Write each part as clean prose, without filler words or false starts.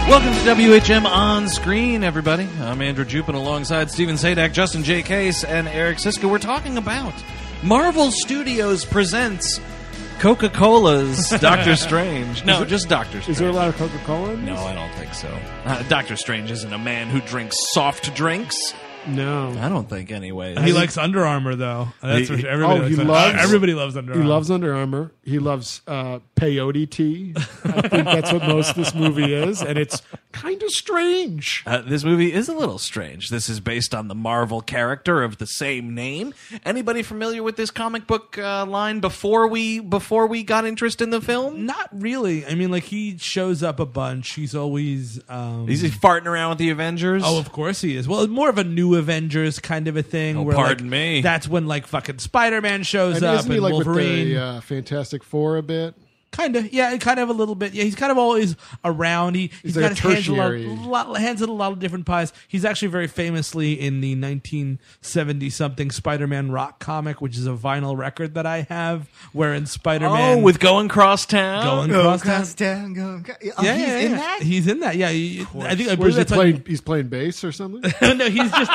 Welcome to WHM On Screen, everybody. I'm Andrew Jupin alongside Steven Sadak, Justin J. Case, and Eric Siska. We're talking about Marvel Studios presents Coca-Cola's Doctor Strange. No, just Doctor Strange. Is there a lot of Coca-Cola in this? No, I don't think so. Doctor Strange isn't a man who drinks soft drinks. No. I don't think, anyway. He likes Under Armour, though. That's for sure. Everybody loves Under He Armour. loves Under Armour. He loves peyote tea. I think that's what most of this movie is, and it's kind of strange. This movie is a little strange. This is based on the Marvel character of the same name. Anybody familiar with this comic book line before we got interest in the film? Not really. I mean, like, he shows up a bunch. He's always... Is he farting around with the Avengers? Oh, of course he is. Well, it's more of a new Avengers kind of a thing. Oh, where, pardon like, me. That's when, like, fucking Spider-Man shows And up isn't he and like Wolverine. with the Fantastic Four a bit? Kind of, yeah, kind of a little bit. Yeah, he's kind of always around. He's like got a his tertiary. hands in a lot of different pies. He's actually very famously in the 1970-something Spider-Man rock comic, which is a vinyl record that I have, wherein Spider-Man... Oh, with Going Cross Town? Going Cross Town. He's in that? He's in that, yeah. I think I What believe is he that's playing? He's playing bass or something? no, he's just...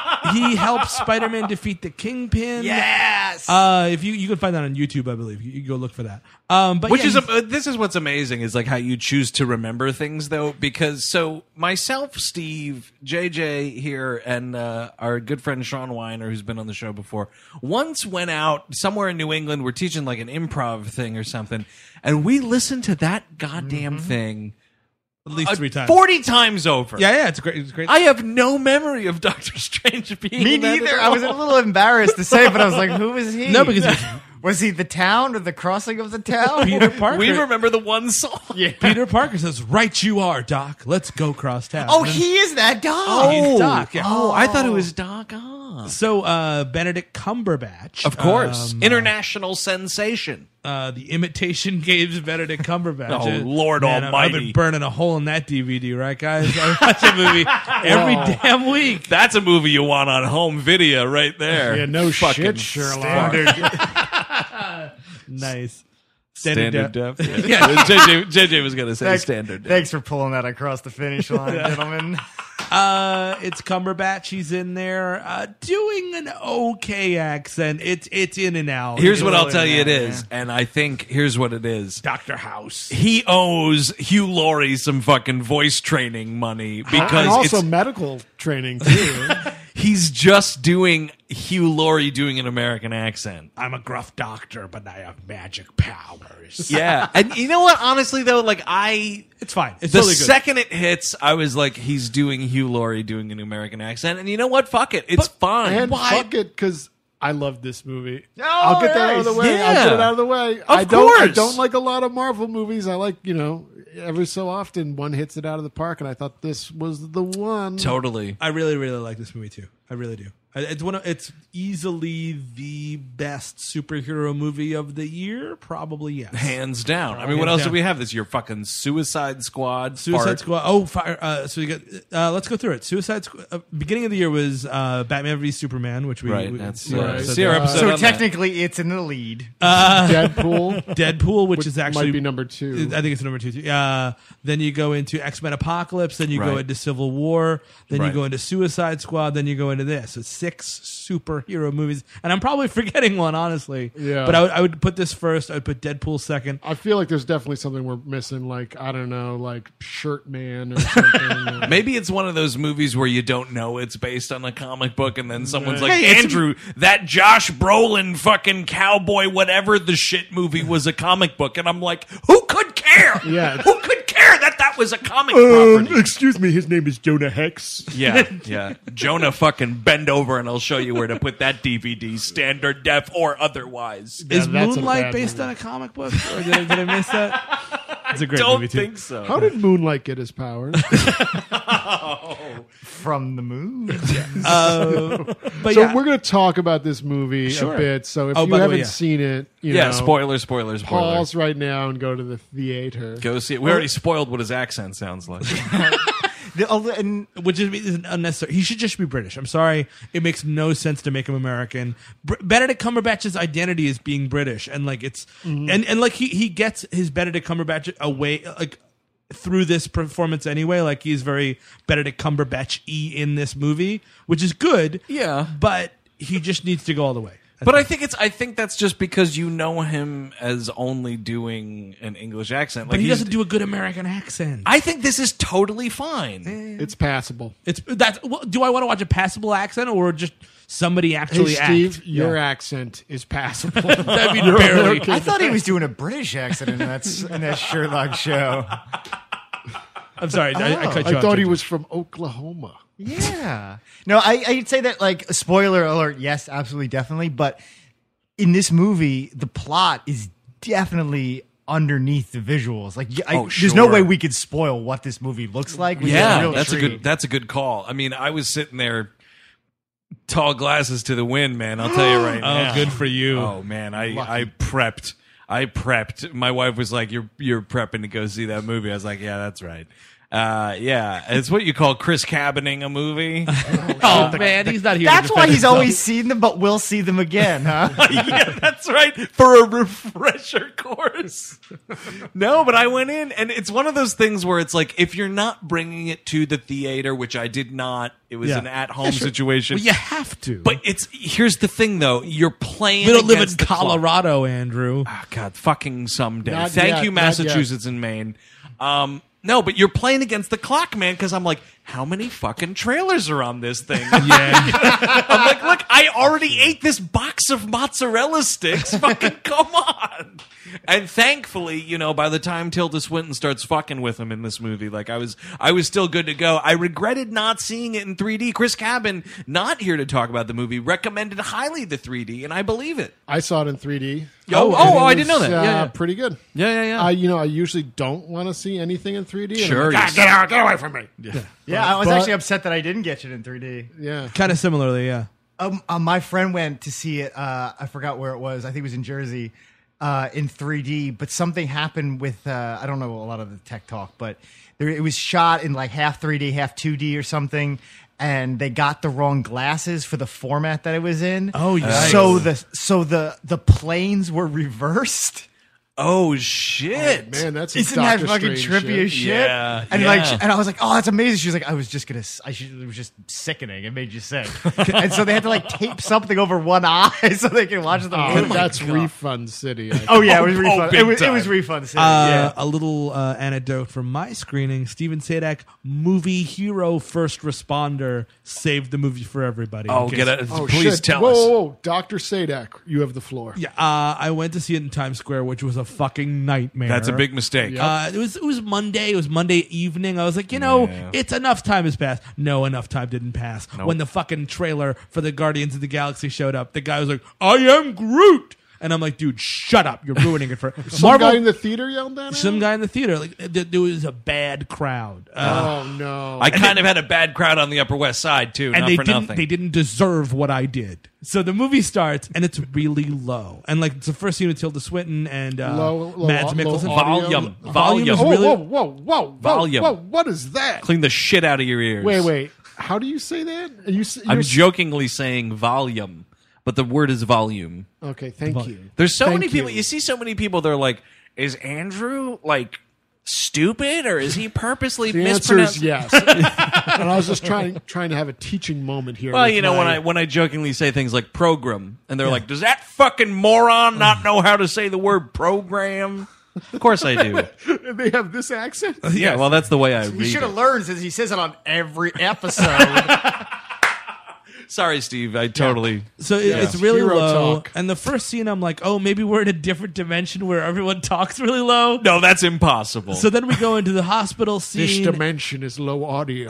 He helps Spider-Man defeat the Kingpin. Yes. If you can find that on YouTube, I believe. You can go look for that. But Which yeah, is this is what's amazing is like how you choose to remember things though, because so myself, Steve, JJ here, and our good friend Sean Weiner, who's been on the show before, once went out somewhere in New England. We're teaching like an improv thing or something, and we listened to that goddamn thing at least 3 times. 40 times over. Yeah, it's great. It's great. I have no memory of Doctor Strange being Me in that neither. at I was a all. little embarrassed to say, but I was like, who is he? No, because was he the town or the crossing of the town? Peter Parker. We remember the one song. Peter Parker says, "Right you are, Doc. Let's go cross town." Oh, he is that dog. He's Doc. Yeah. Oh, I thought it was Doc Ock. So Benedict Cumberbatch, Of course, international sensation. The Imitation Games Benedict Cumberbatch. Oh, Lord Man, Almighty. I've been burning a hole in that DVD, right, guys? I watch that movie every damn week. That's a movie you want on home video right there. Yeah, no Fucking shit, Sherlock. Nice. Standard def. Yeah. JJ was going to say standard def. Thanks for pulling that across the finish line, gentlemen. It's Cumberbatch. He's in there doing an okay accent. It's in and out. Here's what I'll really tell you it not, is, and I think here's what it is. Dr. House. He owes Hugh Laurie some fucking voice training money because and also it's, medical training, too. he's just doing Hugh Laurie doing an American accent. I'm a gruff doctor, but I have magic powers. Yeah. And you know what? Honestly, though, like It's fine. It's the totally good. second it hits, I was like, he's doing Hugh Laurie doing an American accent. And you know what? Fuck it. It's fine. And Why? fuck it, because I love this movie. Oh, I'll get that out of the way. Yeah. I'll get it out of the way. Of I course. don't like a lot of Marvel movies. I like, every so often one hits it out of the park, and I thought this was the one. Totally. I really, really like this movie too. I really do. It's easily the best superhero movie of the year, probably. Yes, Hands down. I mean, what Hands else do down. we have this year? Fucking Suicide Squad. Suicide Fart. Squad. Oh, fire! So you got. Let's go through it. Suicide Squad. Beginning of the year was Batman v Superman, which we Right. That's Right. see our episode So on technically, it's in the lead. Deadpool, which is actually might be number 2. I think it's number 2 too. Then you go into X-Men Apocalypse. Then you go Right. into Civil War. Then you Right. go into Suicide Squad. Then you go into this. It's 6 superhero movies, and I'm probably forgetting one, honestly. Yeah. But I would put this first. I'd put Deadpool second. I feel like there's definitely something we're missing, like, I don't know, like Shirt Man or something. Maybe it's one of those movies where you don't know it's based on a comic book, and then someone's like, Hey, it's- Andrew, that Josh Brolin fucking cowboy, whatever the shit movie was a comic book. And I'm like, who could care? Yeah. Who could care that was a comic property? Excuse me, his name is Jonah Hex. Yeah, yeah. Jonah fucking bend over and I'll show you where to put that DVD, standard def or otherwise. Is that's a Moonlight bad based movie. on a comic book? Or did I miss that? It's a great Don't movie too. think so. How did Moonlight get his powers? From the moon. But So yeah, we're going to talk about this movie Sure. a bit. So if Oh, you by the way, haven't yeah. seen it, Yeah, know, spoilers. pause right now and go to the theater. Go see it. We already spoiled what his accent sounds like. which is unnecessary. He should just be British. I'm sorry, it makes no sense to make him American. Benedict Cumberbatch's identity is being British, and like it's and like he gets his Benedict Cumberbatch away like through this performance anyway. Like he's very Benedict Cumberbatch-y in this movie, which is good. Yeah. But he just needs to go all the way. But I think that's just because you know him as only doing an English accent. But he doesn't do a good American accent. I think this is totally fine. It's passable. Do I want to watch a passable accent or just somebody Hey, actually Steve, act? your accent is passable. I mean, barely. I thought he was doing a British accent in that Sherlock show. I'm sorry, I cut you I off. thought he was from Oklahoma. Yeah. No, I'd say that, like, spoiler alert, yes, absolutely, definitely. But in this movie, the plot is definitely underneath the visuals. Like, there's no sure. way we could spoil what this movie looks like. which is a Yeah, real that's treat. a good call. I mean, I was sitting there, tall glasses to the wind, man. I'll tell you right now. Oh, good for you. Oh man, I prepped. I prepped. My wife was like, "You're prepping to go see that movie." I was like, "Yeah, that's right." Yeah, it's what you call Chris Cabining a movie. Oh, man, he's not here. That's to why defend he's himself. always seen them, but we'll see them again, huh? Yeah, that's right. For a refresher course. No, but I went in, and it's one of those things where it's like, if you're not bringing it to the theater, which I did not, it was Yeah. an at-home situation. Well, you have to. But here's the thing, though. You're playing. we don't live in against the clock. Colorado, Andrew. Oh, God, fucking someday. Not Thank yet, you, not yet. Massachusetts and Maine. No, but you're playing against the clock, man, because I'm like, how many fucking trailers are on this thing? Yeah. I'm like, look, I already ate this box of mozzarella sticks. Fucking come on. And thankfully, by the time Tilda Swinton starts fucking with him in this movie, like I was still good to go. I regretted not seeing it in 3D. Chris Cabin, not here to talk about the movie, recommended highly the 3D, and I believe it. I saw it in 3D. Oh, and it I didn't know was, that. Yeah. pretty good. Yeah. I usually don't want to see anything in 3D. and I'm Sure, like, yes. get away from me. Yeah, I was But- actually upset that I didn't get it in 3D. Yeah. Kind of similarly, yeah. My friend went to see it. I forgot where it was. I think it was in Jersey, in 3D. But something happened with I don't know a lot of the tech talk, but it was shot in like half 3D, half 2D or something. And they got the wrong glasses for the format that it was in. Oh, yikes. So the planes were reversed. Oh, shit. Man, that's some Isn't that Doctor fucking Strange trippy as shit? Yeah, and yeah. and I was like, oh, that's amazing. She was like, it was just sickening. It made you sick. And so they had to like tape something over one eye so they can watch the movie. That's Refund City. I think. Oh yeah, it was refund. big It was time. refund. City, yeah. A little anecdote from my screening. Steven Sadak, movie hero, first responder, saved the movie for everybody. Oh, In case- get it. Oh, Please shit. tell whoa, us. Whoa, whoa. Dr. Sadak, you have the floor. Yeah, I went to see it in Times Square, which was a fucking nightmare. That's a big mistake. It was Monday. It was Monday evening. I was like, Yeah. it's enough time has passed. No, enough time didn't pass. When the fucking trailer for the Guardians of the Galaxy showed up, the guy was like, "I am Groot," and I'm like, "Dude, shut up! You're ruining it for Some guy in the theater yelled at him? Some guy in the theater. Like there was a bad crowd, Oh, no. I kind of had a bad crowd on the Upper West Side, too. and not they for didn't. nothing. They didn't deserve what I did. So the movie starts, and it's really low, and like it's the first scene with Tilda Swinton and Low Mads audio? Mikkelsen. Volume. Volume is Oh, really. whoa. Volume. Whoa, what is that? Clean the shit out of your ears. Wait. How do you say that? I'm jokingly saying volume, but the word is volume. Okay, thank you. There's so Thank many people. you. You see so many people, they're like, is Andrew, like, stupid, or is he purposely The answer is mispronouncing? yes. And I was just trying to have a teaching moment here. Well, with when I jokingly say things like program, and they're like, does that fucking moron not know how to say the word program? Of course I do. they have this accent. Yeah, well, that's the way I You read should have it. learned since he says it on every episode. Sorry, Steve. I totally. So it's really Hero low. talk. And the first scene, I'm like, oh, maybe we're in a different dimension where everyone talks really low. No, that's impossible. So then we go into the hospital This scene, dimension is low audio.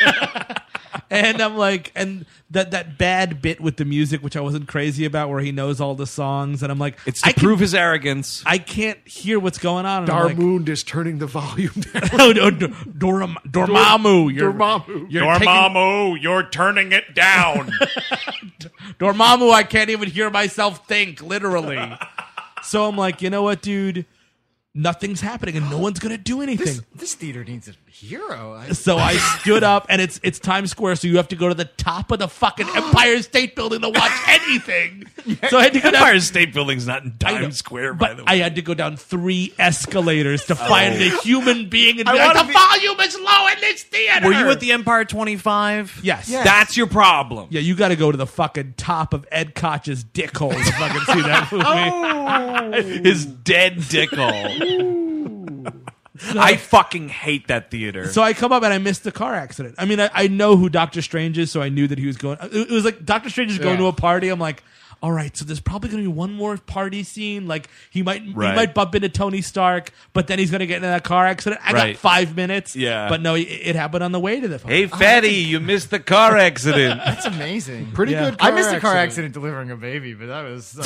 and I'm like, and that bad bit with the music, which I wasn't crazy about, where he knows all the songs, and I'm like, it's to prove his arrogance. I can't hear what's going on. And I'm like, Darmoond is turning the volume down. no, Dormammu, Dormammu. you're taking- you're turning it down. Dormammu, I can't even hear myself think, literally. So I'm like, you know what, dude? nothing's happening and no one's going to do anything. This theater needs a hero. So I stood up, and it's Times Square, so you have to go to the top of the fucking Empire State Building to watch anything. So I had to go down. Empire State Building's not in I know, Times Square, by but the way. I had to go down 3 escalators to find a human being and be I like, wanna the volume is low in this theater. Were you at the Empire 25? Yes. Yes. That's your problem. Yeah, you got to go to the fucking top of Ed Koch's dick hole to fucking see that movie. His dead dick hole. I fucking hate that theater. So I come up and I missed the car accident. I mean, I know who Doctor Strange is, so I knew that he was going. It was like Doctor Strange is going to a party. I'm like, all right, so there's probably going to be one more party scene. Like he might bump into Tony Stark, but then he's going to get into that car accident. I got 5 minutes. Yeah. But no, it happened on the way to the phone. Hey, fatty, you missed the car accident. That's amazing. Pretty Yeah. good car I missed a car accident delivering a baby, but that was.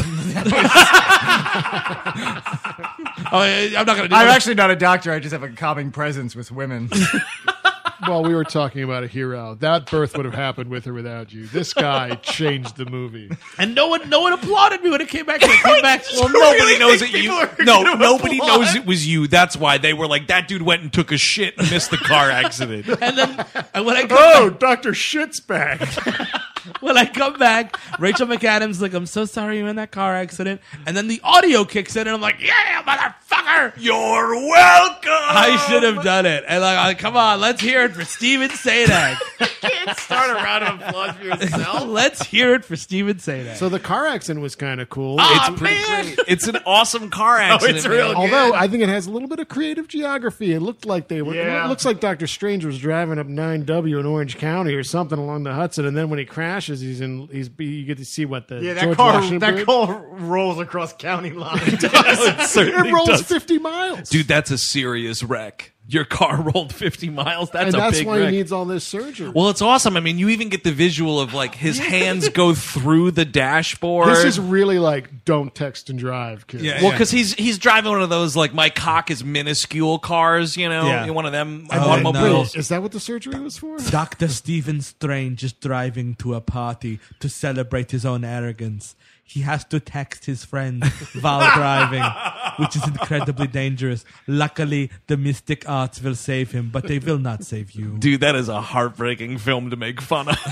I'm not going to do I'm that. actually not a doctor. I just have a calming presence with women. Well, we were talking about a hero. That birth would have happened with or without you. This guy changed the movie. And no one applauded me when it came back. It came back. Well, nobody knows it you. No, nobody knows it was you. That's why they were like, that dude went and took a shit and missed the car accident. And then when I come Oh, Dr. Shit's back. when I come back, Rachel McAdams like, I'm so sorry you're in that car accident. And then the audio kicks in, and I'm like, yeah, motherfucker. You're welcome. I should have done it. And like, come on, let's hear it for Steven Sadak. Can't start a round of applause for yourself. Let's hear it for Steven Sadak. So the car accident was kind of cool. It's pretty great. It's an awesome car accident. it's real man. good. Although I think it has a little bit of creative geography. It looked like they were. Yeah. It looks like Dr. Strange was driving up 9W in Orange County or something along the Hudson, and then when he crashes, you get to see what the Yeah, George that Washington car rolls across county lines. It rolls 50 miles, Dude, that's a serious wreck. Your car rolled 50 miles. That's and a that's big why wreck. he needs all this surgery. Well, it's awesome. I mean, you even get the visual of like his hands go through the dashboard. This is really like don't text and drive, kids. Yeah. well, because he's driving one of those like my cock is minuscule cars, you know, Yeah. one of them Oh, automobiles. Is that what the surgery was for? Dr. Stephen Strange is driving to a party to celebrate his own arrogance. He has to text his friend while driving, which is incredibly dangerous. Luckily, the mystic arts will save him, but they will not save you. Dude, that is a heartbreaking film to make fun of.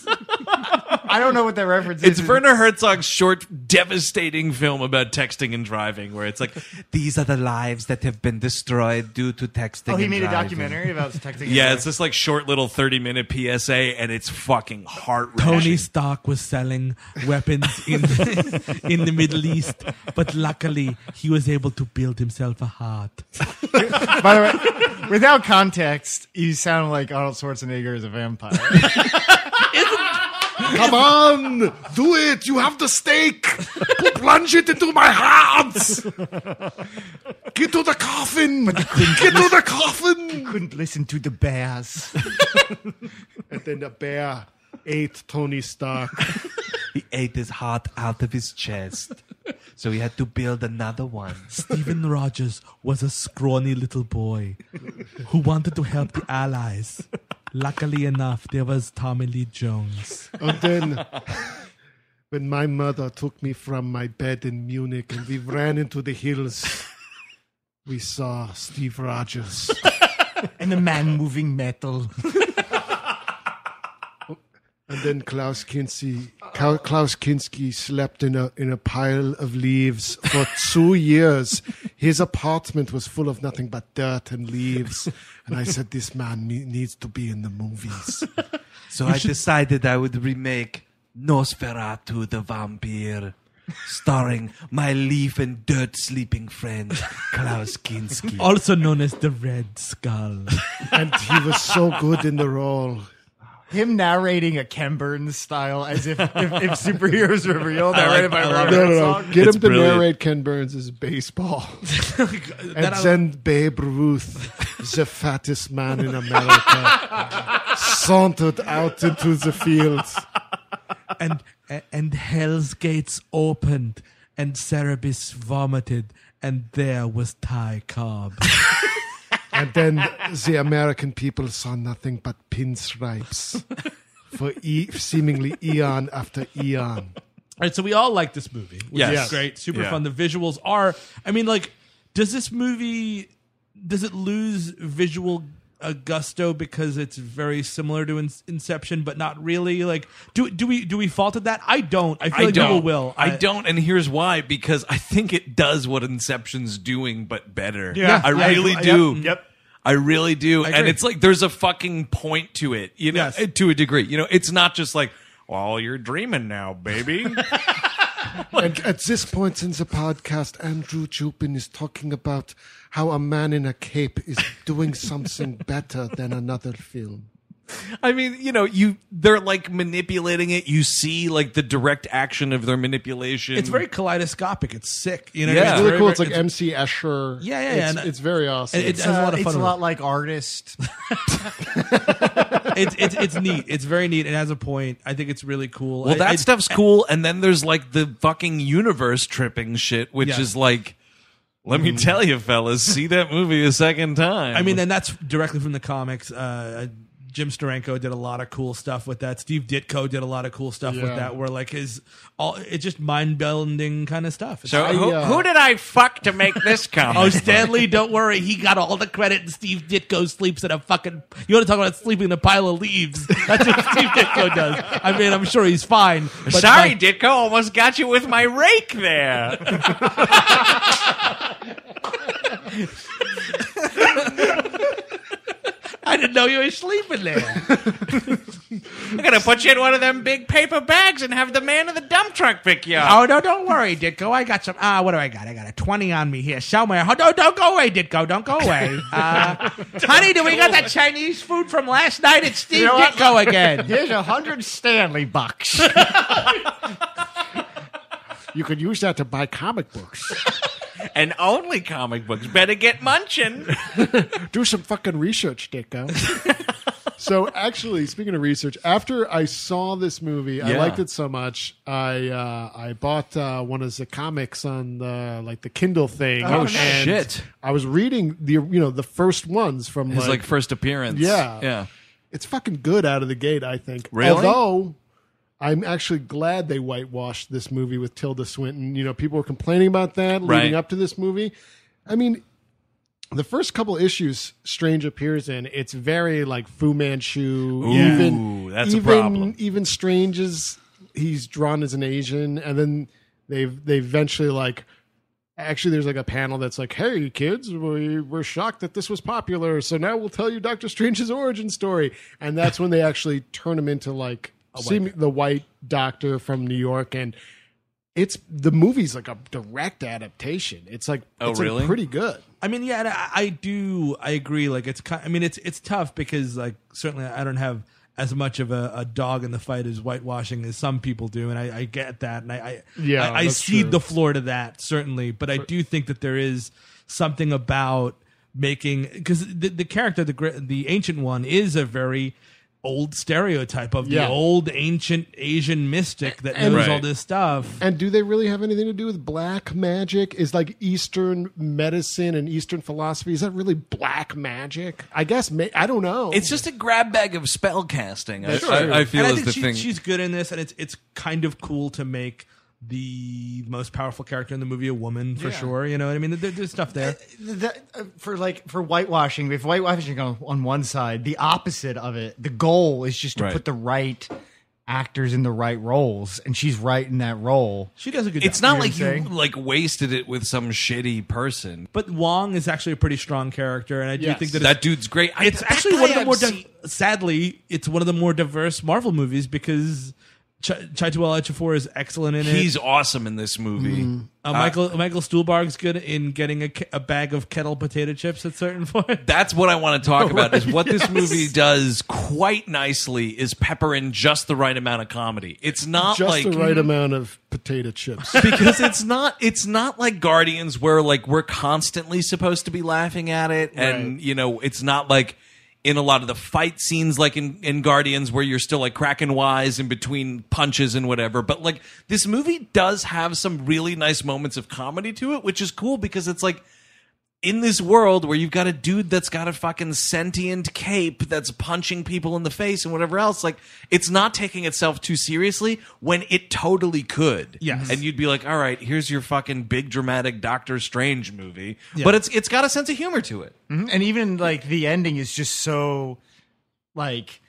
I don't know what that reference It's is. Werner Herzog's short, devastating film about texting and driving, where it's like, these are the lives that have been destroyed due to texting. Oh, he and made a driving. documentary about texting. Yeah, it's this like short little 30-minute PSA, and it's fucking heart Tony wrenching. Stark was selling weapons in the Middle East, but luckily he was able to build himself a heart. By the way, without context, you sound like Arnold Schwarzenegger as a vampire. Come on, do it. You have the stake. Plunge it into my heart. Get to the coffin. Get to the coffin. Couldn't listen to the bears. And then the bear ate Tony Stark. He ate his heart out of his chest, so he had to build another one. Stephen Rogers was a scrawny little boy who wanted to help the Allies. Luckily enough, there was Tommy Lee Jones. And then, when my mother took me from my bed in Munich and we ran into the hills, we saw Steve Rogers. And the man moving metal. And then Klaus Kinski slept in a pile of leaves for 2 years. His apartment was full of nothing but dirt and leaves. And I said, this man needs to be in the movies. So I decided I would remake Nosferatu the Vampire, starring my leaf and dirt sleeping friend, Klaus Kinski. Also known as the Red Skull. And he was so good in the role. Him narrating a Ken Burns style as if superheroes were real, narrated by I Robert like it. No. Herzog. Get It's him to brilliant. narrate Ken Burns' baseball. And then Babe Ruth, the fattest man in America, sauntered out into the fields. and Hell's Gates opened, and Cerebus vomited, and there was Ty Cobb. And then the American people saw nothing but pinstripes for seemingly eon after eon. All right, so we all like this movie, which Yes. is great, super Yeah. fun. The visuals are, I mean, like, Does this movie, does it lose visual gusto because it's very similar to Inception, but not really? Like, do we fault at that? I don't. I feel like people will. I don't, and here's why. Because I think it does what Inception's doing, but better. Yeah. I really do. Yep. I really do. I And agree. it's like there's a fucking point to it, you know, Yes. to a degree. You know, it's not just like, well, you're dreaming now, baby. And at this point in the podcast, Andrew Jupin is talking about how a man in a cape is doing something better than another film. I mean, you know, they're like manipulating it. You see like the direct action of their manipulation. It's very kaleidoscopic. It's sick. You know, Yeah. what I It's mean? really cool. It's very- like MC Escher. Yeah, It's, and- it's very awesome. It has a lot of fun. It's a with lot like Artist. it's neat. It's very neat. It has a point. I think it's really cool. Well, that stuff's cool. And then there's like the fucking universe tripping shit, which Yeah. is like, let me tell you, fellas, see that movie a second time. I mean, and that's directly from the comics. Jim Steranko did a lot of cool stuff with that. Steve Ditko did a lot of cool stuff with Yeah. that. Where like it's just mind bending kind of stuff. It's- so who did I fuck to make this comic? Oh, Stanley, don't worry. He got all the credit, and Steve Ditko sleeps in a fucking. You want to talk about sleeping in a pile of leaves? That's what Steve Ditko does. I mean, I'm sure he's fine. But Sorry, like, Ditko, almost got you with my rake there. I didn't know you were sleeping there. I'm gonna put you in one of them big paper bags and have the man in the dump truck pick you up. Oh, no, don't worry, Ditko. I got some. What do I got? I got a 20 on me here somewhere. Oh, don't go away, Ditko. Don't go away. Honey, do we got that Chinese food from last night? It's Steve know what? Ditko again. Here's 100 Stanley bucks. You could use that to buy comic books. And only comic books. Better get munching. Do some fucking research, Dicko. So actually, speaking of research, after I saw this movie, I Yeah. liked it so much. I bought one of the comics on the Kindle thing. Oh, and shit. I was reading the first ones from His like first appearance. Yeah. Yeah. It's fucking good out of the gate, I think. Really? Although I'm actually glad they whitewashed this movie with Tilda Swinton. You know, people were complaining about that leading Right. up to this movie. I mean, the first couple issues Strange appears in, it's very like Fu Manchu. Ooh, that's a problem. Even Strange he's drawn as an Asian, and then they eventually like. Actually, there's like a panel that's like, "Hey, kids, we're shocked that this was popular, so now we'll tell you Doctor Strange's origin story." And that's when they actually turn him into like the white doctor from New York, and the movie's like a direct adaptation. It's like it's really? like pretty good. I mean, yeah, and I agree. Like, it's kind. I mean, it's tough because, like, certainly I don't have as much of a dog in the fight as whitewashing as some people do, and I get that, and I that's cede true. the floor to that certainly. But I do think that there is something about making, because the character, the ancient one, is a very old stereotype of the Yeah. old ancient Asian mystic that knows Right. all this stuff. And do they really have anything to do with black magic? Is like Eastern medicine and Eastern philosophy, is that really black magic? I guess, I don't know. It's just a grab bag of spell casting. I feel And I is think the thing. she's good in this, and it's kind of cool to make the most powerful character in the movie a woman for sure. You know what I mean? There's stuff there. For whitewashing, if whitewashing on one side, the opposite of it, the goal is just to Right. put the right actors in the right roles, and she's right in that role. She does a good It's job. not You know like what I'm you saying? like wasted it with some shitty person. But Wong is actually a pretty strong character, and I do Yes. think that That dude's great. it's That actually guy one of the I've more. seen- Sadly, it's one of the more diverse Marvel movies because Chiwetel Ejiofor is excellent in it. He's awesome in this movie. Michael Stuhlbarg's good in getting a bag of kettle potato chips at certain point. That's what I want to talk about. Is what this movie does quite nicely is pepper in just the right amount of comedy. It's not just like the right amount of potato chips. because it's not like Guardians where like we're constantly supposed to be laughing at it, and Right. you know it's not like in a lot of the fight scenes like in Guardians where you're still like cracking wise in between punches and whatever. But like this movie does have some really nice moments of comedy to it, which is cool because it's like in this world where you've got a dude that's got a fucking sentient cape that's punching people in the face and whatever else, like, it's not taking itself too seriously when it totally could. Yes. And you'd be like, all right, here's your fucking big dramatic Doctor Strange movie. Yeah. But it's got a sense of humor to it. Mm-hmm. And even like the ending is just so like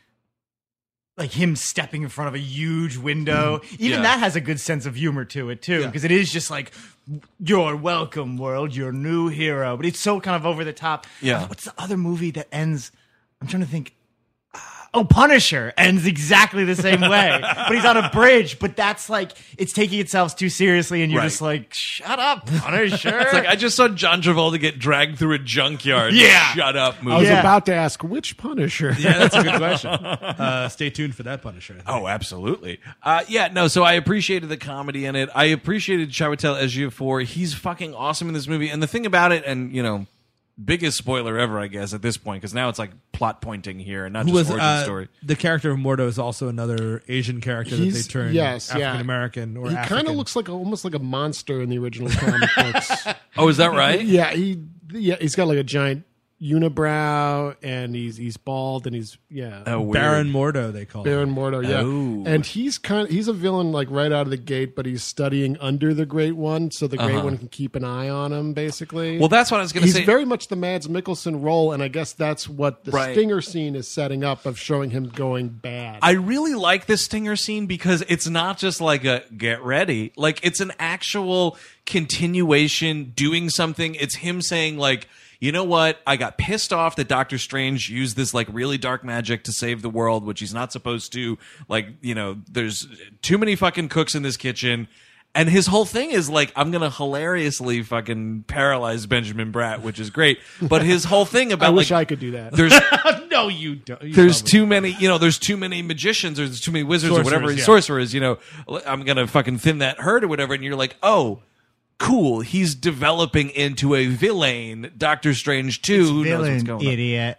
him stepping in front of a huge window. Even that has a good sense of humor to it too, because it is just like, you're welcome, world, your new hero. But it's so kind of over the top. Yeah. What's the other movie that ends? I'm trying to think. Punisher ends exactly the same way, but he's on a bridge. But that's like, it's taking itself too seriously, and you're just like, shut up, Punisher. It's like, I just saw John Travolta get dragged through a junkyard. Yeah. Shut up, movie. I was about to ask which Punisher. Yeah, that's a good question. Stay tuned for that Punisher. Oh, absolutely. So I appreciated the comedy in it. I appreciated Chiwetel Ejiofor. He's fucking awesome in this movie. And the thing about it, and, you know, biggest spoiler ever, I guess, at this point, because now it's like plot pointing here and not just origin story. The character of Mordo is also another Asian character that they turned African American or African. He kind of looks like almost like a monster in the original comic books. Oh, is that right? Yeah, he's got like a giant unibrow, and he's bald, and he's Baron Mordo, they call Baron him. Mordo, yeah. Oh. And he's a villain like right out of the gate, but he's studying under the Great One, so the Great One can keep an eye on him, basically. Well, that's what I was going to say. He's very much the Mads Mikkelsen role, and I guess that's what the Stinger scene is setting up, of showing him going bad. I really like this Stinger scene because it's not just like a get ready. Like, it's an actual continuation, doing something. It's him saying, like, you know what? I got pissed off that Doctor Strange used this like really dark magic to save the world, which he's not supposed to. Like, you know, there's too many fucking cooks in this kitchen. And his whole thing is like, I'm going to hilariously fucking paralyze Benjamin Bratt, which is great. But his whole thing about I wish I could do that. There's No, you don't. there's too many, you know, there's too many magicians or there's too many wizards or whatever. Sorcerers, you know, I'm going to fucking thin that herd or whatever. And you're like, oh, cool, he's developing into a villain, Doctor Strange 2. Who knows what's going on? Idiot.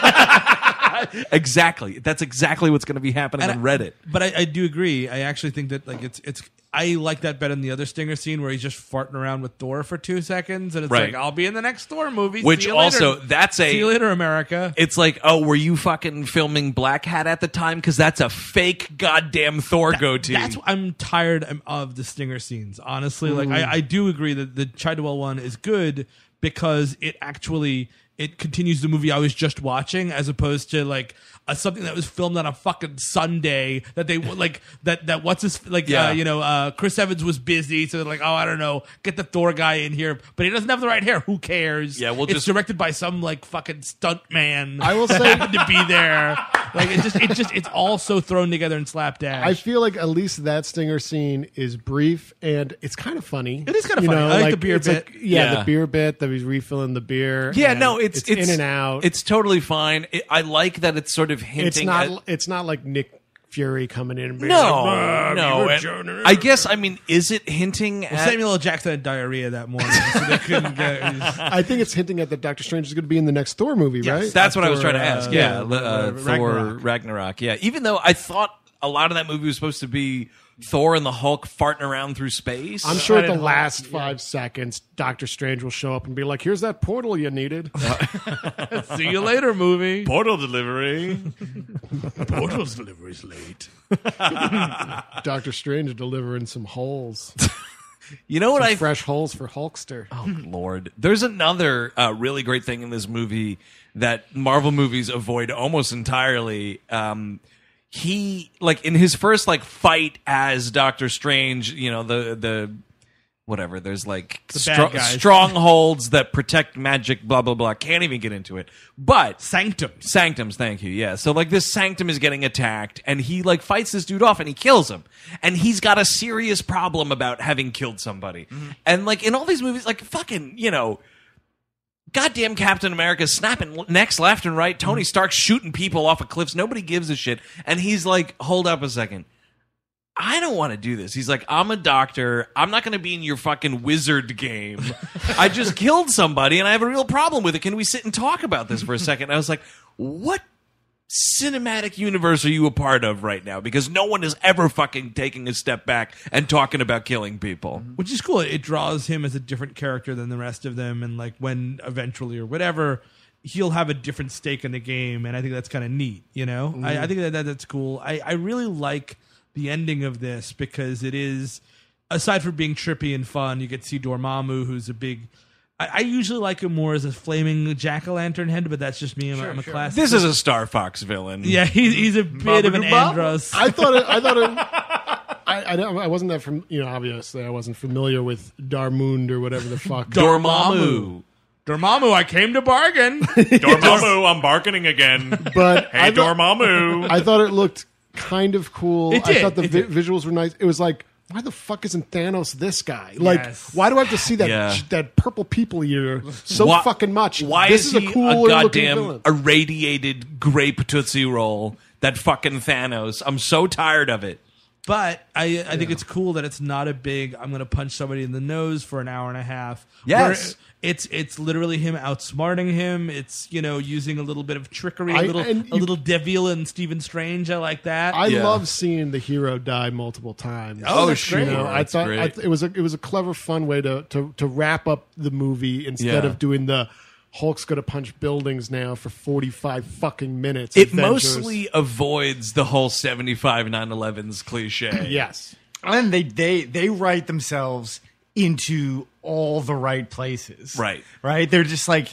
Exactly. That's exactly what's going to be happening on Reddit. But I do agree. I actually think that like it's I like that better than the other Stinger scene where he's just farting around with Thor for 2 seconds, and it's like, I'll be in the next Thor movie. Which also, see you later, America. It's like, oh, were you fucking filming Black Hat at the time? Because that's a fake goddamn Thor goatee. I'm tired of the Stinger scenes, honestly. Like, I do agree that the Chiwetel one is good because it actually continues the movie I was just watching, as opposed to like something that was filmed on a fucking Sunday that they like that what's his like Chris Evans was busy, so they're like, oh, I don't know, get the Thor guy in here, but he doesn't have the right hair. Who cares? Yeah, it's directed by some like fucking stunt man. I will say to be there. Like it's all so thrown together and slapdash. I feel like at least that Stinger scene is brief and it's kind of funny. It is kind of funny. I like the beer bit. Like, the beer bit that he's refilling the beer. Yeah, no, it's in and out. It's totally fine. I like that it's sort of hinting. It's not like Nick Fury coming in and being no. I guess, I mean, is it hinting at... Samuel L. Jackson had diarrhea that morning, so they couldn't get... I think it's hinting at that Doctor Strange is going to be in the next Thor movie, right? That's what I was trying to ask. Thor Ragnarok. Yeah, even though I thought a lot of that movie was supposed to be Thor and the Hulk farting around through space. I'm sure at the last 5 seconds, Doctor Strange will show up and be like, here's that portal you needed. See you later, movie. Portal delivery. Portal's delivery's late. Doctor Strange delivering some holes. You know what? Fresh holes for Hulkster. Oh, Lord. There's another really great thing in this movie that Marvel movies avoid almost entirely. He, like, in his first, like, fight as Doctor Strange, you know, the whatever, there's, like, strongholds that protect magic, blah, blah, blah. Can't even get into it. But... Sanctums, thank you, yeah. So, like, this Sanctum is getting attacked, and he, like, fights this dude off, and he kills him. And he's got a serious problem about having killed somebody. Mm-hmm. And, like, in all these movies, like, fucking, you know... Goddamn Captain America snapping necks left and right. Tony Stark shooting people off of cliffs. Nobody gives a shit. And he's like, hold up a second. I don't want to do this. He's like, I'm a doctor. I'm not going to be in your fucking wizard game. I just killed somebody and I have a real problem with it. Can we sit and talk about this for a second? And I was like, what cinematic universe are you a part of right now? Because no one is ever fucking taking a step back and talking about killing people. Which is cool. It draws him as a different character than the rest of them, and like when eventually or whatever, he'll have a different stake in the game, and I think that's kind of neat. You know, I think that's cool. I really like the ending of this because it is, aside from being trippy and fun, you get to see Dormammu, who's a big. I usually like him more as a flaming jack-o'-lantern head, but that's just me. I'm a classic. This is a Star Fox villain. Yeah, he's a bit of an Andros. I thought it. I wasn't that from obviously I wasn't familiar with Darmund or whatever the fuck. Dormammu. Dormammu, I came to bargain. Dormammu, I'm bargaining again. But Hey, Dormammu. I thought it looked kind of cool. It did, I thought the it did. visuals were nice. It was like, why the fuck isn't Thanos this guy? Like, Yes. why do I have to see that Yeah. that purple people ear so Why- fucking much? Why this is a he cooler a looking goddamn villain. irradiated grape Tootsie Roll? That fucking Thanos. I'm so tired of it. But I think it's cool that it's not a big, I'm going to punch somebody in the nose for an hour and a half. Yes. Where it's literally him outsmarting him. It's, using a little bit of trickery, a little Devil and Stephen Strange. I like that. I Yeah. love seeing the hero die multiple times. Oh, that's sure. great. I That's thought great. it was a clever, fun way to wrap up the movie instead Yeah. of doing the Hulk's gonna punch buildings now for 45 fucking minutes. It Avengers. mostly avoids the whole 75 9/11s cliche. yes. And they write themselves into all the right places. Right. Right? They're just like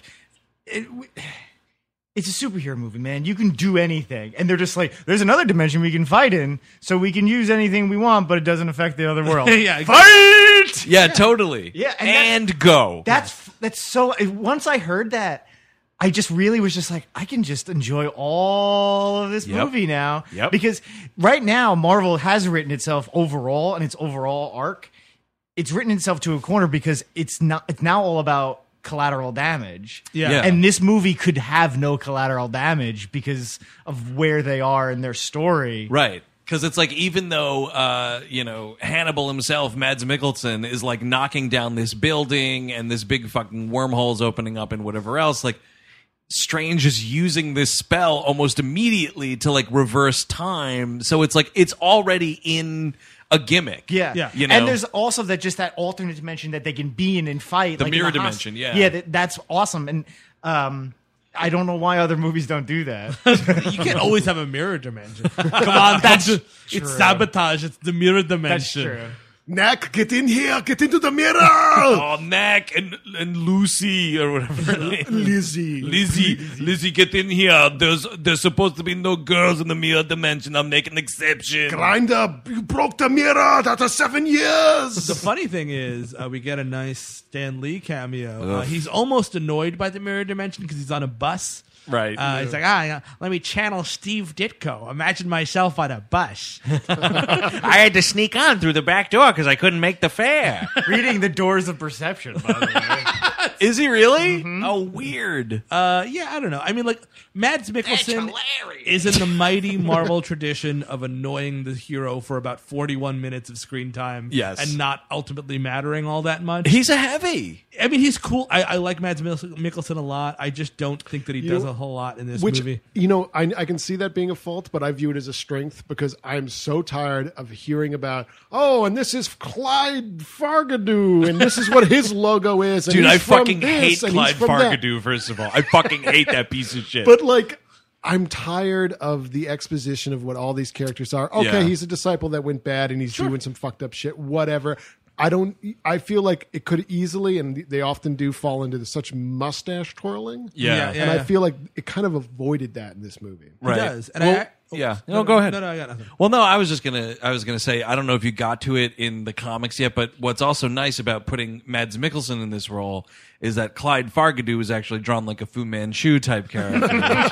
it's a superhero movie, man. You can do anything. And they're just like, there's another dimension we can fight in, so we can use anything we want, but it doesn't affect the other world. Yeah, Fight! Yeah, totally. Yeah, and go. That's so. Once I heard that, I just really was just like, I can just enjoy all of this Yep. movie now. Yep. Because right now, Marvel has written itself overall and its overall arc. It's written itself to a corner because it's now all about collateral damage. Yeah. Yeah. And this movie could have no collateral damage because of where they are in their story. Right. Because it's like, even though, Hannibal himself, Mads Mikkelsen, is like knocking down this building and this big fucking wormhole's opening up and whatever else, like, Strange is using this spell almost immediately to like reverse time. So it's like, it's already in a gimmick. Yeah. Yeah. You know? And there's also that alternate dimension that they can be in and fight. The like mirror in dimension, yeah. Yeah, that's awesome. And I don't know why other movies don't do that. You can't always have a mirror dimension. Come on, it's sabotage. It's the mirror dimension. That's true. Knack, get in here. Get into the mirror. Oh, Knack and Lucy or whatever her name is. Lizzie, get in here. There's supposed to be no girls in the mirror dimension. I'm making an exception. Grinder, you broke the mirror after 7 years. The funny thing is, we get a nice Stan Lee cameo. He's almost annoyed by the mirror dimension because he's on a bus. Right. He's like, let me channel Steve Ditko. Imagine myself on a bus. I had to sneak on through the back door because I couldn't make the fare. Reading the Doors of Perception, by the way. Is he really? Oh, weird. Yeah, I don't know. I mean, like, Mads Mikkelsen is in the mighty Marvel tradition of annoying the hero for about 41 minutes of screen time. Yes. And not ultimately mattering all that much. He's a heavy. I mean, he's cool. I like Mads Mikkelsen a lot. I just don't think that he does a whole lot in this movie. I can see that being a fault, but I view it as a strength because I'm so tired of hearing about, and this is Clyde Fargadoo, and this is what his logo is. And Dude, he's I from fucking this, hate and Clyde he's from that. Fargadoo, first of all. I fucking hate that piece of shit. But like, I'm tired of the exposition of what all these characters are. Okay, Yeah. he's a disciple that went bad and he's doing some fucked up shit, whatever. I feel like it could easily, and they often do, fall into such mustache twirling. yeah. Yeah. And I feel like it kind of avoided that in this movie. He Right. does. And Well, yeah. No, go ahead. No, I got nothing. Well, no, I was gonna say, I don't know if you got to it in the comics yet, but what's also nice about putting Mads Mikkelsen in this role is that Clyde Fargadoo is actually drawn like a Fu Manchu type character.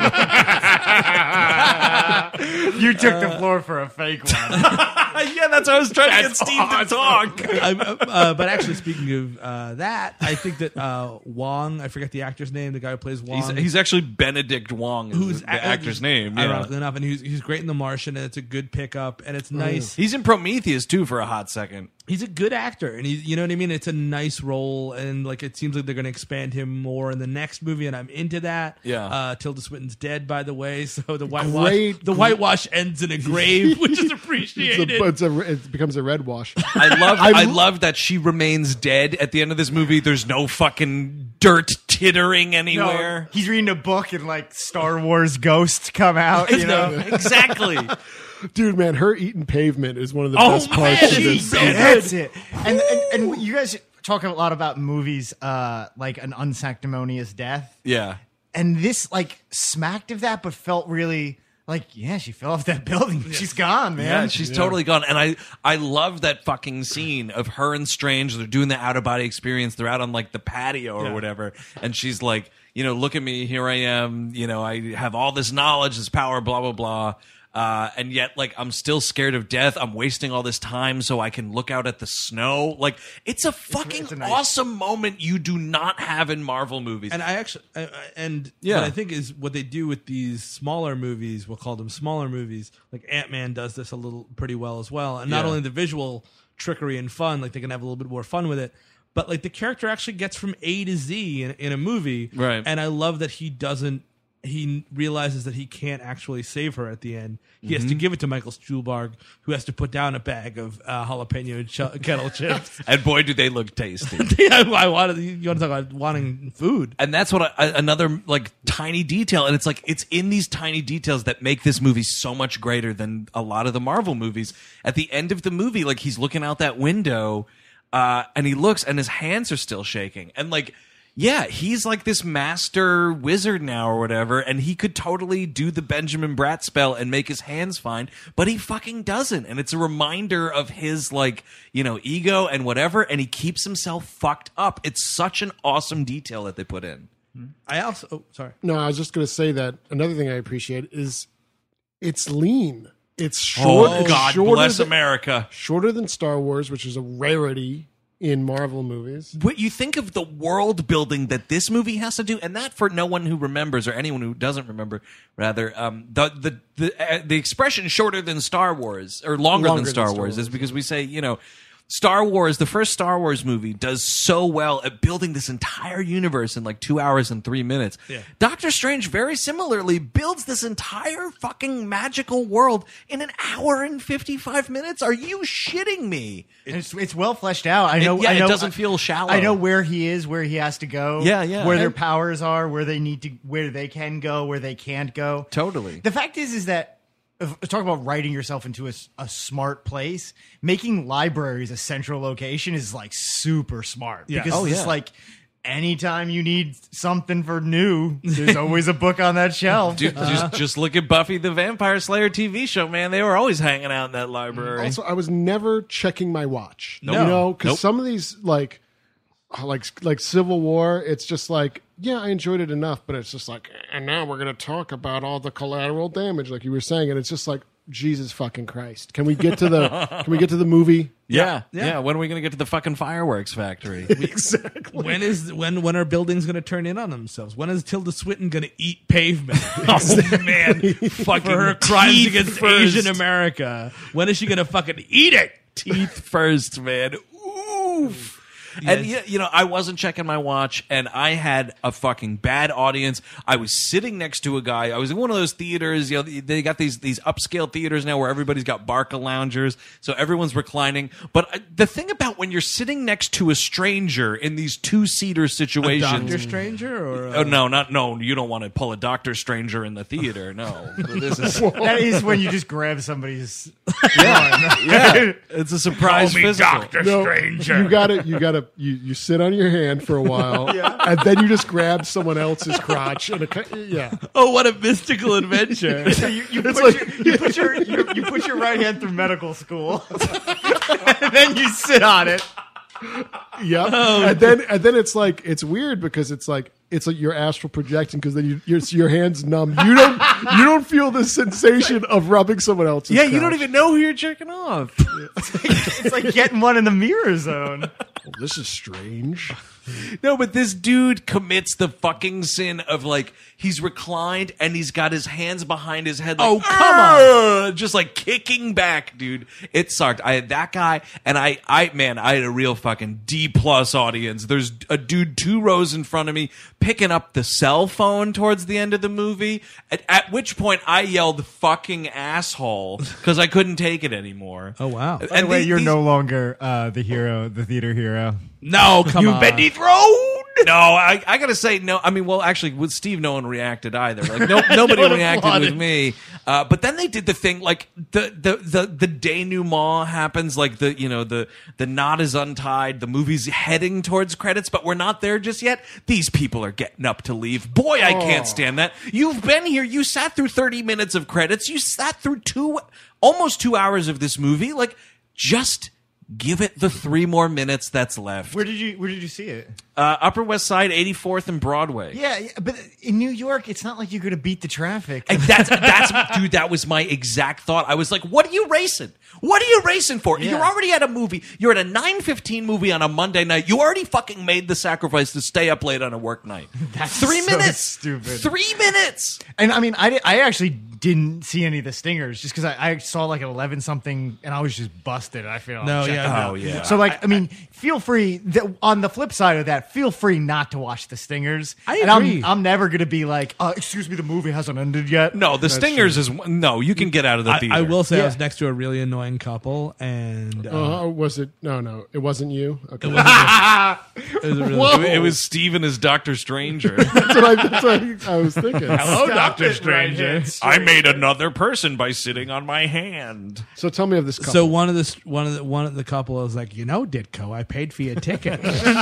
You took the floor for a fake one. Yeah, that's why I was trying to get Steve to talk. But actually, speaking of that, I think that Wong, I forget the actor's name, the guy who plays Wong. He's actually Benedict Wong, is the actor's name. Yeah. Ironically enough, and he's great in The Martian, and it's a good pickup, and it's nice. He's in Prometheus too for a hot second. he's a good actor, and you know what I mean. It's a nice role, and like it seems like they're going to expand him more in the next movie, and I'm into that. Yeah. Tilda Swinton's dead, by the way, so the whitewash ends in a grave, which is appreciated. It becomes a red wash. I love that she remains dead at the end of this movie. There's no fucking dirt tittering anywhere. No, he's reading a book and like Star Wars ghosts come out. You know Exactly. Dude, man, her eating pavement is one of the best parts of this. That's it. And you guys talk a lot about movies like An Unsanctimonious Death. Yeah. And this like smacked of that, but felt really like, yeah, she fell off that building. She's gone, man. Yeah, she's totally gone. And I love that fucking scene of her and Strange. They're doing the out of body experience. They're out on like the patio or whatever. And she's like, you know, look at me. Here I am. You know, I have all this knowledge, this power, blah, blah, blah. And yet, like, I'm still scared of death. I'm wasting all this time so I can look out at the snow. Like, it's a fucking awesome moment you do not have in Marvel movies. And I actually, what I think is what they do with these smaller movies, we'll call them smaller movies, like Ant-Man does this pretty well as well. And not only the visual trickery and fun, like they can have a little bit more fun with it, but like the character actually gets from A to Z in a movie. Right. And I love that he realizes that he can't actually save her at the end. He has to give it to Michael Stuhlbarg, who has to put down a bag of jalapeno kettle chips. And boy, do they look tasty. You want to talk about wanting food. And that's what another like tiny detail. And it's like, it's in these tiny details that make this movie so much greater than a lot of the Marvel movies. At the end of the movie, like he's looking out that window and he looks and his hands are still shaking. And like, yeah, he's like this master wizard now or whatever, and he could totally do the Benjamin Bratt spell and make his hands fine, but he fucking doesn't. And it's a reminder of his, like, you know, ego and whatever, and he keeps himself fucked up. It's such an awesome detail that they put in. I also... sorry. No, I was just going to say that another thing I appreciate is it's lean. It's short. Oh, God bless America. Shorter than Star Wars, which is a rarity in Marvel movies. What you think of the world building that this movie has to do, and that for no one who remembers or anyone who doesn't remember, rather, the expression "shorter than Star Wars" or longer than Star Wars is because we say, you know, Star Wars, the first Star Wars movie, does so well at building this entire universe in like 2 hours and 3 minutes. Yeah. Doctor Strange very similarly builds this entire fucking magical world in an hour and 55 minutes. Are you shitting me? It's well fleshed out. I know. It doesn't feel shallow. I know where he is, where he has to go. Yeah. Where their powers are, where they need to, where they can go, where they can't go. Totally. The fact is that. Talk about writing yourself into a smart place. Making libraries a central location is like super smart. Yeah. Because it's like anytime you need something for new, there's always a book on that shelf. Dude, just look at Buffy the Vampire Slayer TV show, man. They were always hanging out in that library. Also, I was never checking my watch. No. You know, because some of these like Civil War, it's just like, yeah, I enjoyed it enough, but it's just like, and now we're going to talk about all the collateral damage, like you were saying, and it's just like, Jesus fucking Christ! Can we get to the movie? Yeah. When are we going to get to the fucking fireworks factory? Exactly. When are buildings going to turn in on themselves? When is Tilda Swinton going to eat pavement? Oh man, fucking for her crimes against Asian America. When is she going to fucking eat it? Teeth first, man. Oof. And you know, I wasn't checking my watch, and I had a fucking bad audience. I was sitting next to a guy. I was in one of those theaters. You know, they got these upscale theaters now where everybody's got Barca loungers, so everyone's reclining. But the thing about when you're sitting next to a stranger in these 2-seater situations, Doctor Stranger, or no, you don't want to pull a Doctor Stranger in the theater. No, this is that is when you just grab somebody's. It's a surprise physical. Doctor Stranger. You gotta. You sit on your hand for a while, and then you just grab someone else's crotch. Oh, what a mystical adventure! So you put your right hand through medical school, and then you sit on it. Yep. And then it's like it's weird because it's like you're astral projecting because then your hands numb. You don't feel the sensation of rubbing someone else's. Yeah, you don't even know who you're jerking off. It's like getting one in the mirror zone. Well, this is strange. No, but this dude commits the fucking sin of like he's reclined and he's got his hands behind his head. Like, Oh, come on. just like kicking back, dude. It sucked. I had that guy, and I had a real fucking D+ audience. There's a dude 2 rows in front of me picking up the cell phone towards the end of the movie. At which point I yelled "fucking asshole" because I couldn't take it anymore. Oh, wow. By the way, you're no longer the hero, the theater hero. No, come on. Bendy thrown. No, I gotta say no. I mean, well, actually, with Steve, no one reacted either. Like nobody reacted with me. But then they did the thing like the denouement happens. Like the knot is untied. The movie's heading towards credits, but we're not there just yet. These people are getting up to leave. Boy, I can't stand that. You've been here. You sat through 30 minutes of credits. You sat through almost 2 hours of this movie. Like, just give it the 3 more minutes that's left. Where did you see it? Upper West Side, 84th and Broadway. Yeah, but in New York, it's not like you're going to beat the traffic. And that's dude, that was my exact thought. I was like, what are you racing? What are you racing for? Yeah. You're already at a movie. You're at a 9:15 movie on a Monday night. You already fucking made the sacrifice to stay up late on a work night. That's 3 so minutes. stupid. 3 minutes. And I mean, I actually didn't see any of the stingers just because I saw like an 11 something and I was just busted. I feel No, checked yeah, out. Oh, yeah. So like, I mean, feel free. On the flip side of that, feel free not to watch the stingers. I And agree. I'm never gonna be like, excuse me, the movie hasn't ended yet. No, the Stingers is no. You can get out of the theater. I will say I Yeah. was next to a really annoying couple, and Was it? No, it wasn't you. Okay, it was a really Whoa. It was Steve as Dr. Stranger. that's what I was thinking. Hello, Stop Dr. it right Stranger. here. I made another person by sitting on my hand. So tell me of this couple. So one of the couple was like, Ditko, I paid for your ticket.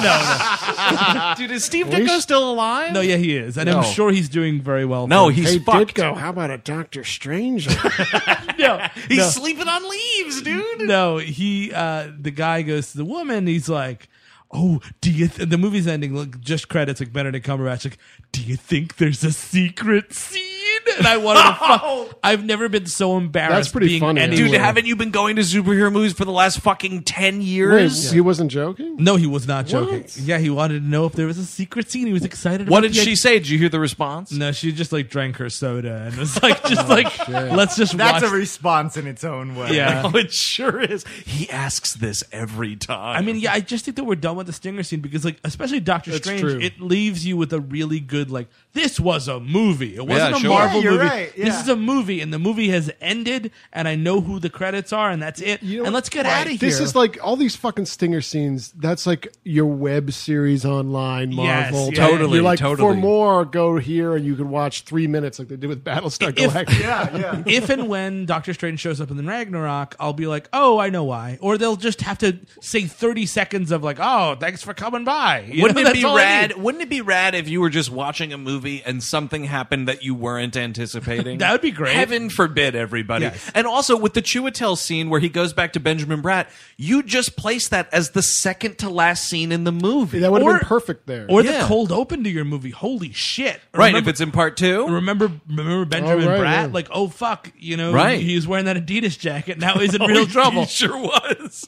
no, Dude, is Steve Ditko still alive? no, yeah, he is, and No. I'm sure he's doing very well. No, for- he's hey, fucked. Ditko, how about a Doctor Strange? no, He's no. sleeping on leaves, dude. No, the guy goes to the woman. He's like, "Oh, do you?" The movie's ending. Look, just credits. Like Benedict Cumberbatch. Like, do you think there's a secret scene? And I wanted to fuck. I've never been so embarrassed. That's pretty being funny, anywhere. Dude, haven't you been going to superhero movies for the last fucking 10 years? Wait, he wasn't joking? No, he was not joking. What? Yeah, he wanted to know if there was a secret scene. He was excited. What about did the she say? Did you hear the response? No, she just like drank her soda and was like, let's just That's watch. a response in its own way. Yeah. Oh, it sure is. He asks this every time. I mean, yeah, I just think that we're done with the Stinger scene because, like, especially Doctor That's Strange, true. it leaves you with a really good, like, this was a movie. It wasn't Yeah, a sure. Marvel Yeah, you're movie. right, yeah. This is a movie, and the movie has ended, and I know who the credits are, and that's it. You know And what? let's get out of here. This is like all these fucking Stinger scenes. That's like your web series online, Yes, Marvel. yeah. Totally, You're like, totally. for more, go here and you can watch 3 minutes like they did with Battlestar If- Galactica. Yeah. if and when Doctor Strange shows up in the Ragnarok, I'll be like, oh, I know why. Or they'll just have to say 30 seconds of like, oh, thanks for coming by. You Wouldn't know, it that's be all I rad? need. Wouldn't it be rad if you were just watching a movie and something happened that you weren't anticipating? That would be great. Heaven forbid, everybody. Yes. And also with the Chiwetel scene where he goes back to Benjamin Bratt, you just place that as the second to last scene in the movie. That would have Or- been perfect there. Or Yeah. the cold open to your movie. Holy shit. right, Remember- if it's in part 2. Remember Benjamin Oh, right, Bratt? yeah. Like, oh fuck, Right. he's wearing that Adidas jacket. Now he's in real trouble. He sure was.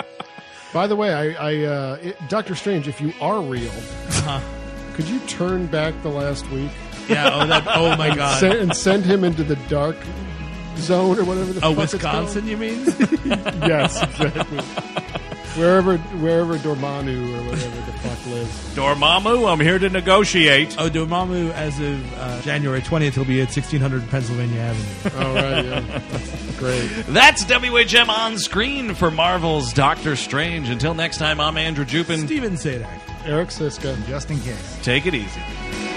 By the way, Doctor Strange, if you are real, could you turn back the last week Yeah. Oh my god. and send him into the dark zone or whatever the Oh, fuck it's Wisconsin, you mean? called? Yes, exactly. wherever Dormammu or whatever the fuck lives. Dormammu, I'm here to negotiate. Oh, Dormammu, as of January 20th, he'll be at 1600 Pennsylvania Avenue. Oh right, yeah, that's great. That's WHM on screen for Marvel's Doctor Strange. Until next time, I'm Andrew Jupin. Steven Sadak. Eric Siska. Just in case. Take it easy.